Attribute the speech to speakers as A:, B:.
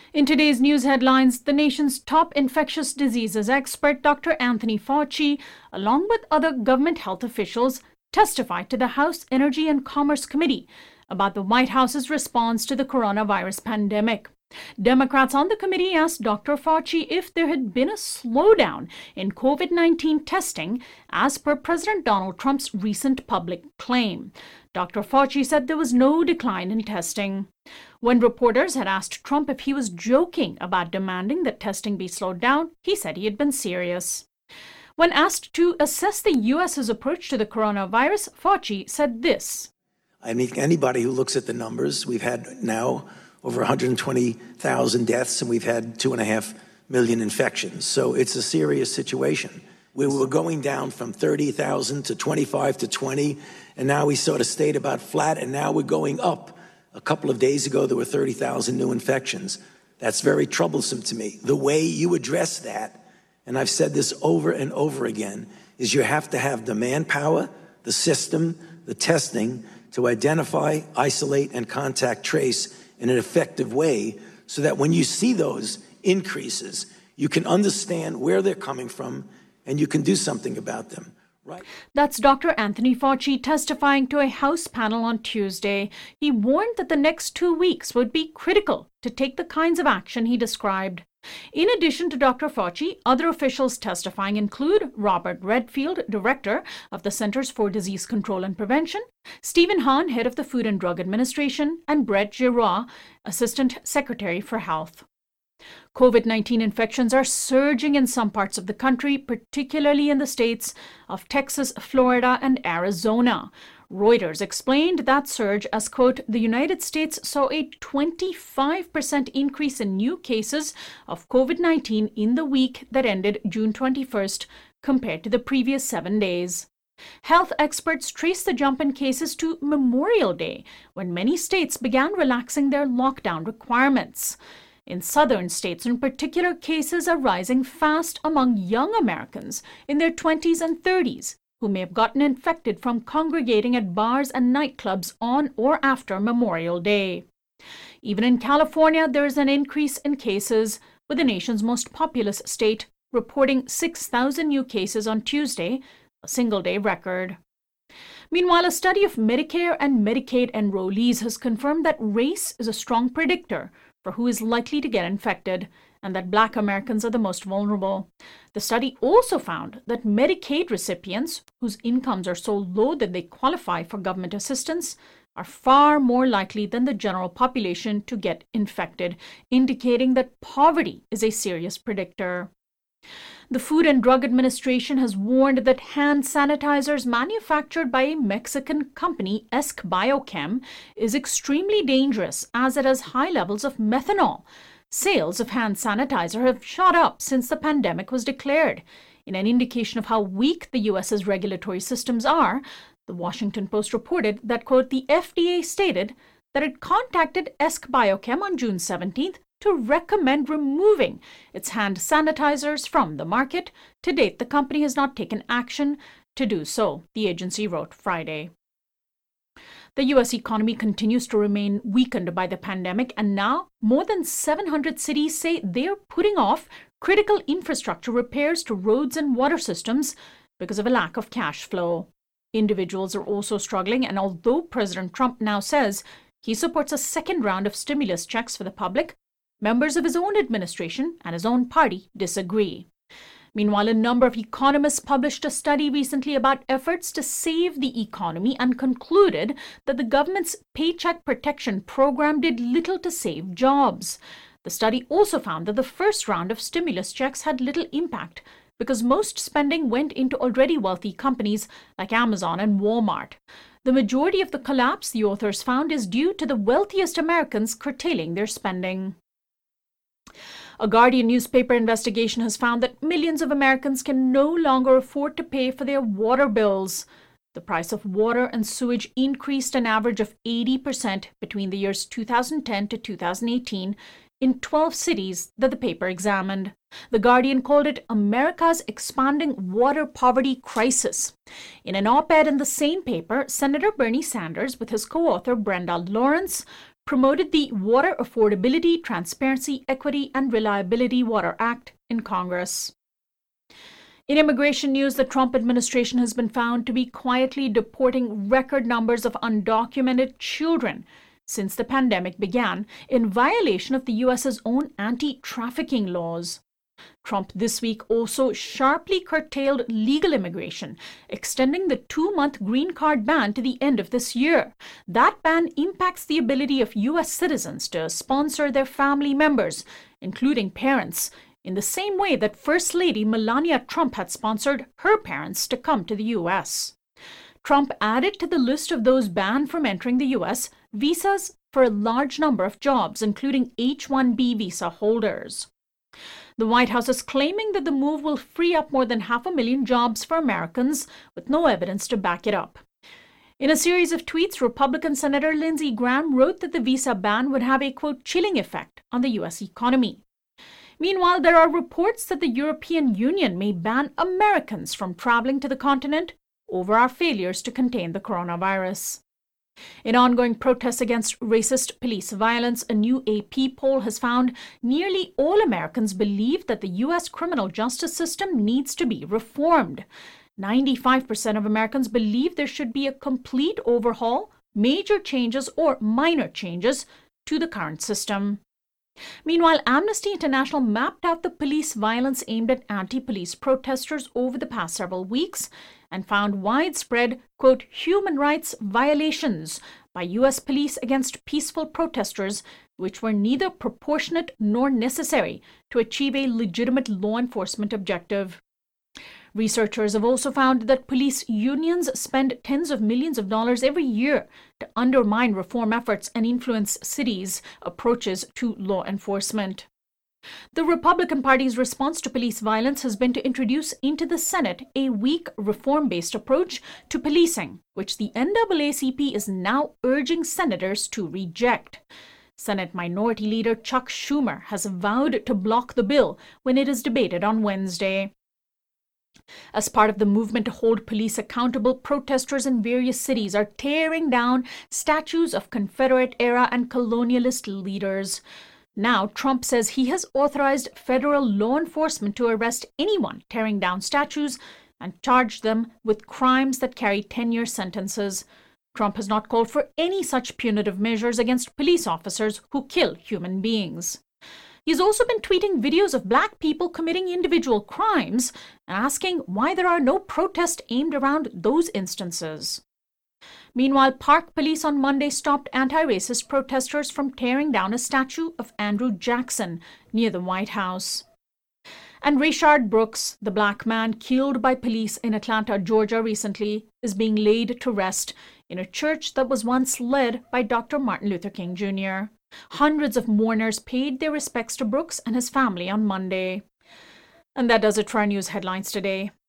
A: In today's news headlines, the nation's top infectious diseases expert, Dr. Anthony Fauci, along with other government health officials, testified to the House Energy and Commerce Committee about the White House's response to the coronavirus pandemic. Democrats on the committee asked Dr. Fauci if there had been a slowdown in COVID-19 testing as per President Donald Trump's recent public claim. Dr. Fauci said there was no decline in testing. When reporters had asked Trump if he was joking about demanding that testing be slowed down, he said he had been serious. When asked to assess the U.S.'s approach to the coronavirus, Fauci said this.
B: I mean, anybody who looks at the numbers, we've had now over 120,000 deaths, and we've had 2.5 million infections. So it's a serious situation. We were going down from 30,000 to 25 to 20, and now we sort of stayed about flat, and now we're going up. A couple of days ago, there were 30,000 new infections. That's very troublesome to me. The way you address that, and I've said this over and over again, is you have to have the manpower, the system, the testing to identify, isolate, and contact trace in an effective way so that when you see those increases, you can understand where they're coming from and you can do something about them. Right.
A: That's Dr. Anthony Fauci testifying to a House panel on Tuesday. He warned that the next 2 weeks would be critical to take the kinds of action he described. In addition to Dr. Fauci, other officials testifying include Robert Redfield, director of the Centers for Disease Control and Prevention, Stephen Hahn, head of the Food and Drug Administration, and Brett Giroir, Assistant Secretary for Health. COVID-19 infections are surging in some parts of the country, particularly in the states of Texas, Florida, and Arizona. Reuters explained that surge as, quote, the United States saw a 25% increase in new cases of COVID-19 in the week that ended June 21st compared to the previous 7 days. Health experts trace the jump in cases to Memorial Day, when many states began relaxing their lockdown requirements. In southern states in particular, cases are rising fast among young Americans in their 20s and 30s who may have gotten infected from congregating at bars and nightclubs on or after Memorial Day. Even in California, there is an increase in cases, with the nation's most populous state reporting 6,000 new cases on Tuesday, a single-day record. Meanwhile, a study of Medicare and Medicaid enrollees has confirmed that race is a strong predictor for who is likely to get infected, and that Black Americans are the most vulnerable. The study also found that Medicaid recipients, whose incomes are so low that they qualify for government assistance, are far more likely than the general population to get infected, indicating that poverty is a serious predictor. The Food and Drug Administration has warned that hand sanitizers manufactured by a Mexican company, Esk Biochem, is extremely dangerous as it has high levels of methanol. Sales of hand sanitizer have shot up since the pandemic was declared. In an indication of how weak the U.S.'s regulatory systems are, the Washington Post reported that, quote, the FDA stated that it contacted Esk Biochem on June 17th to recommend removing its hand sanitizers from the market. To date, the company has not taken action to do so, the agency wrote Friday. The U.S. economy continues to remain weakened by the pandemic, and now more than 700 cities say they are putting off critical infrastructure repairs to roads and water systems because of a lack of cash flow. Individuals are also struggling, and although President Trump now says he supports a second round of stimulus checks for the public, members of his own administration and his own party disagree. Meanwhile, a number of economists published a study recently about efforts to save the economy and concluded that the government's Paycheck Protection Program did little to save jobs. The study also found that the first round of stimulus checks had little impact because most spending went into already wealthy companies like Amazon and Walmart. The majority of the collapse, the authors found, is due to the wealthiest Americans curtailing their spending. A Guardian newspaper investigation has found that millions of Americans can no longer afford to pay for their water bills. The price of water and sewage increased an average of 80% between the years 2010 to 2018 in 12 cities that the paper examined. The Guardian called it America's expanding water poverty crisis. In an op-ed in the same paper, Senator Bernie Sanders, with his co-author Brenda Lawrence promoted the Water Affordability, Transparency, Equity, and Reliability Water Act in Congress. In immigration news, the Trump administration has been found to be quietly deporting record numbers of undocumented children since the pandemic began, in violation of the U.S.'s own anti-trafficking laws. Trump this week also sharply curtailed legal immigration, extending the 2-month green card ban to the end of this year. That ban impacts the ability of U.S. citizens to sponsor their family members, including parents, in the same way that First Lady Melania Trump had sponsored her parents to come to the U.S. Trump added to the list of those banned from entering the U.S. visas for a large number of jobs, including H-1B visa holders. The White House is claiming that the move will free up more than 500,000 jobs for Americans, with no evidence to back it up. In a series of tweets, Republican Senator Lindsey Graham wrote that the visa ban would have a, quote, chilling effect on the U.S. economy. Meanwhile, there are reports that the European Union may ban Americans from traveling to the continent over our failures to contain the coronavirus. In ongoing protests against racist police violence, a new AP poll has found nearly all Americans believe that the U.S. criminal justice system needs to be reformed. 95% of Americans believe there should be a complete overhaul, major changes, or minor changes to the current system. Meanwhile, Amnesty International mapped out the police violence aimed at anti-police protesters over the past several weeks and found widespread, quote, human rights violations by U.S. police against peaceful protesters, which were neither proportionate nor necessary to achieve a legitimate law enforcement objective. Researchers have also found that police unions spend tens of millions of dollars every year to undermine reform efforts and influence cities' approaches to law enforcement. The Republican Party's response to police violence has been to introduce into the Senate a weak reform-based approach to policing, which the NAACP is now urging senators to reject. Senate Minority Leader Chuck Schumer has vowed to block the bill when it is debated on Wednesday. As part of the movement to hold police accountable, protesters in various cities are tearing down statues of Confederate-era and colonialist leaders. Now, Trump says he has authorized federal law enforcement to arrest anyone tearing down statues and charge them with crimes that carry 10-year sentences. Trump has not called for any such punitive measures against police officers who kill human beings. He's also been tweeting videos of Black people committing individual crimes and asking why there are no protests aimed around those instances. Meanwhile, Park Police on Monday stopped anti-racist protesters from tearing down a statue of Andrew Jackson near the White House. And Rayshard Brooks, the Black man killed by police in Atlanta, Georgia recently, is being laid to rest in a church that was once led by Dr. Martin Luther King Jr. Hundreds of mourners paid their respects to Brooks and his family on Monday. And that does it for our news headlines today.